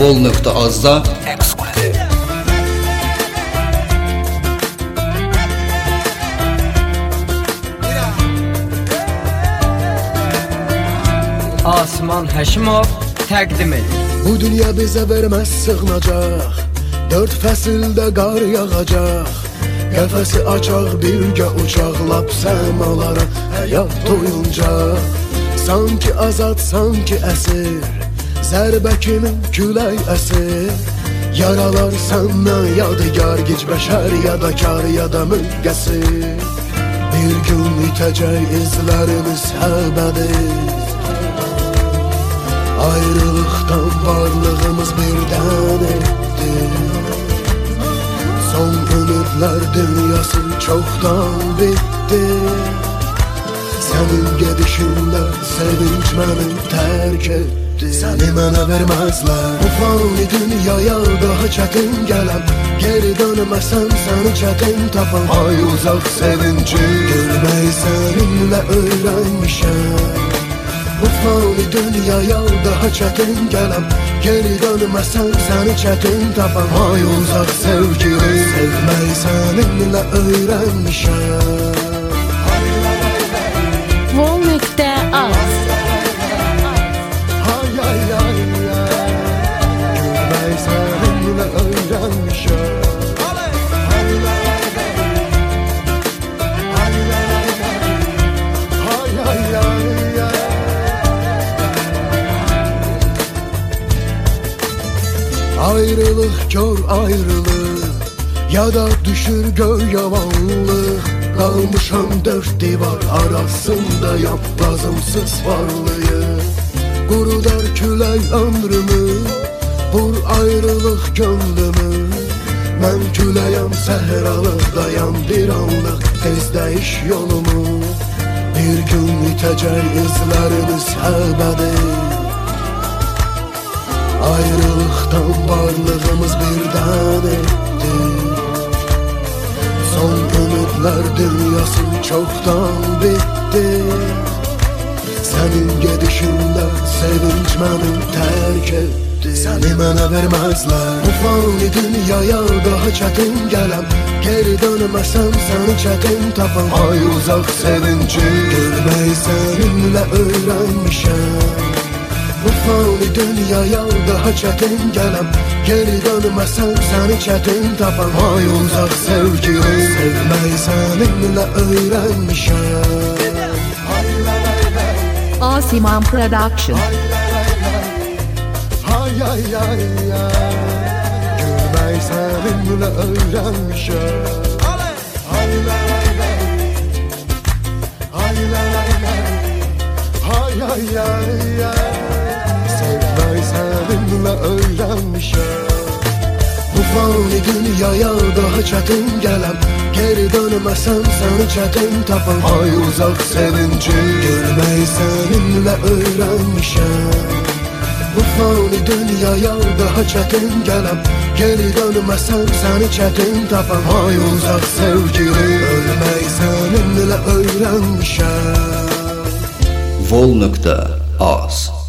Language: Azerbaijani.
Vol.az-da ekskluziv. Asman Həşimov təqdim edir. Bu dünya bizə verməz sığınacaq, dörd fəsildə qar yağacaq. Qəfəsi açaq birgə uçaq, lap səmalara həyat doyuncaq. Sanki azad, sanki əsir, zərbə kimi külək əsir. Yaralar səndən yadigar, gic bəşər ya da kar ya da müqqəsir. Bir gün itəcək izlərimiz həbədir. Ayrılıqdan varlığımız birdən etdi. Son ümidlər dünyası çoxdan bitdi. Sənin gedişində sevinç məni tərk etdi. Səni mənə verməzlər, bu fani dünyaya daha çətin gələm. Geri dönməsəm səni çətin tapam. Ay uzaq sevinci, görmək səninlə öyrənmişəm. Bu fani dünyaya daha çətin gələm. Geri dönməsəm səni çətin tapam. Ay uzaq sevgili, sevmək səninlə öyrənmişəm. Vol.az Ay ay ay ay, görmək səninlə öyrənmişəm. Ayrılıq gör ayrılıq, ya da düşür göy yavanlıq. Qalmışam dörd divar arasındayam, lazımsız varlıyım. Qurudar külək ömrümü, vur ayrılıq gönlümü. Mən küləyəm səhralıqdayam, bir anlıq tez dəyiş yolumu. Bir gün itəcək izlərimiz həbədir. Ayrılıqdan varlığımız birdən etdi. Son ümidlər dünyası çoxdan bitdi. Sənin gedişində sevinç məni tərk etdi. Səni mənə verməzlər, bu fani dünyaya daha çətin gələm. Geri dönməsəm səni çətin tapam. Ay uzaq sevinci, görmək səninlə öyrənmişəm. Bu fani dünyaya daha çətin gələm. Geri dönməsəm səni çətin tapam. Ay uzaq sevgili, sevmək səninlə öyrənmişəm. Asiman Production. Ay ay ay ay, görmək səninlə öyrənmişəm. Ay ay ay ay, sevmək səninlə öyrənmişəm. Bu fani dünyaya daha çətin gələm. Geri dönməsəm səni çətin tapam. Ay uzaq sevinci, görmək səninlə öyrənmişəm. Bu fani dünyaya daha çətin gələm. Geri dönməsəm səni çətin tapam. Ay uzaq sevgili, ölmək səninlə öyrənmişəm. Vol.az